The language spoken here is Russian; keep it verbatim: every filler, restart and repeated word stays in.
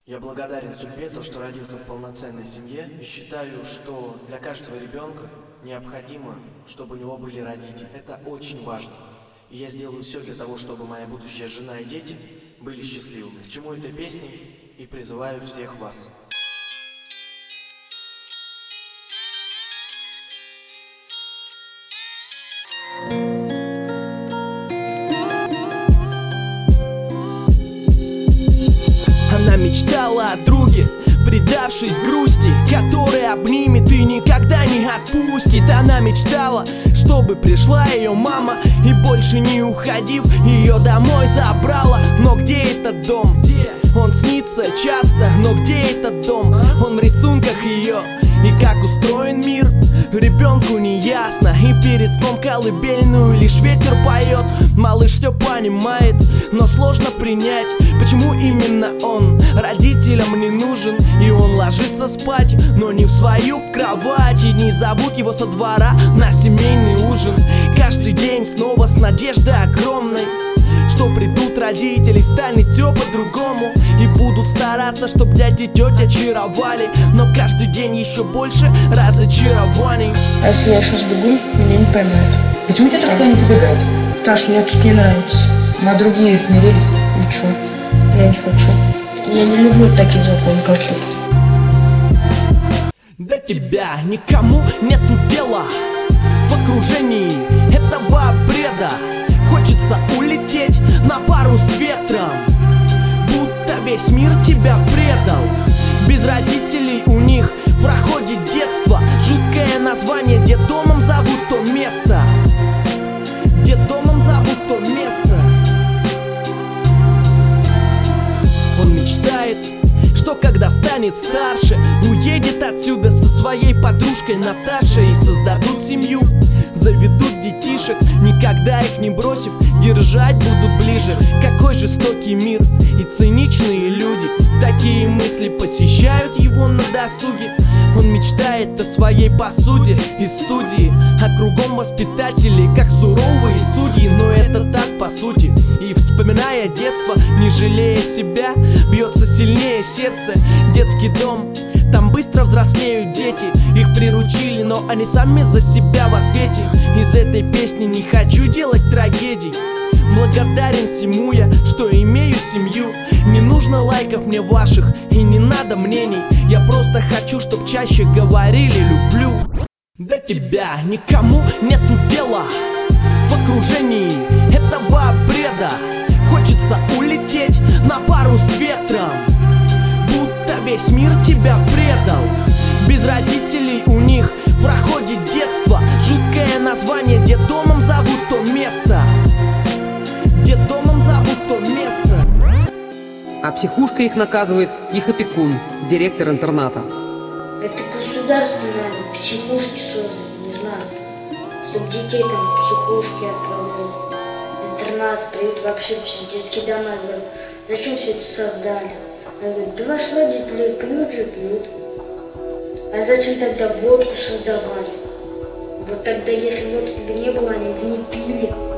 Я благодарен судьбе, то, что родился в полноценной семье, и считаю, что для каждого ребенка необходимо, чтобы у него были родители. Это очень важно. И я сделаю все для того, чтобы моя будущая жена и дети были счастливыми. К чему эта песня, и призываю всех вас. Она мечтала о друге, предавшись грусти, который обнимет и никогда не отпустит. Она мечтала, чтобы пришла ее мама и больше не уходив, ее домой забрала. Но где этот дом? Он снится часто, но где этот дом? Он в рисунках ее. И как устроен мир, ребенку не ясно. И перед сном колыбельную лишь ветер поет. Малыш все понимает, но сложно принять, почему именно он родителям не нужен. И он ложится спать, но не в свою кровать. И не зовут его со двора на семейный ужин. Каждый день снова с надеждой огромной, что придут родители, станет все по-другому. И будут стараться, чтоб дядя и тетя очаровали. Но каждый день еще больше разочарований. А если я сейчас бегу, меня не поймают. Почему тебе так тянет убегать? Саш, мне тут не нравится. На другие смирились? И чё? Я не хочу. Я не люблю таких законов, как тут. До тебя никому нету дела. В окружении этого бреда хочется улететь на пару с ветром, будто весь мир тебя предал. Без родителей у них проходит детство. Жуткое название, детдомом зовут то место. Детдомом зовут то место. Он мечтает, что когда станет старше, уедет отсюда со своей подружкой Наташей. И создадут семью, заведут детишек, никогда их не бросив, держать будут ближе. Какой жестокий мир и циничные люди. Такие мысли посещают его на досуге. Он мечтает о своей посуде из студии, а кругом воспитатели, как суровые судьи. Но это так по сути. И вспоминая детство, не жалея себя, бьется сильнее сердце. Детский дом, там быстро взрослеют дети. Их приручили, но они сами за себя в ответе. Из этой песни не хочу делать трагедий. Благодарен всему я, что имею семью. Не нужно лайков мне ваших и не надо мнений. Я просто хочу, чтоб чаще говорили «люблю». До тебя никому нету дела. В окружении этого бреда хочется улететь на пару с ветром, будто весь мир тебя предал. Без родителей у них проходит детство. Жуткое название, детдомом зовут то место. Детдомом зовут то место. А психушка их наказывает их опекун, директор интерната. Это государственные психушки созданы, не знаю. Чтоб детей там в психушки отправляют, интернат, приют, вообще все, детские дома. Я говорю, зачем все это создали? Они говорят, да ваши родители пьют же, пьют. А зачем тогда водку создавали? Вот тогда, если водки бы не было, они бы не пили.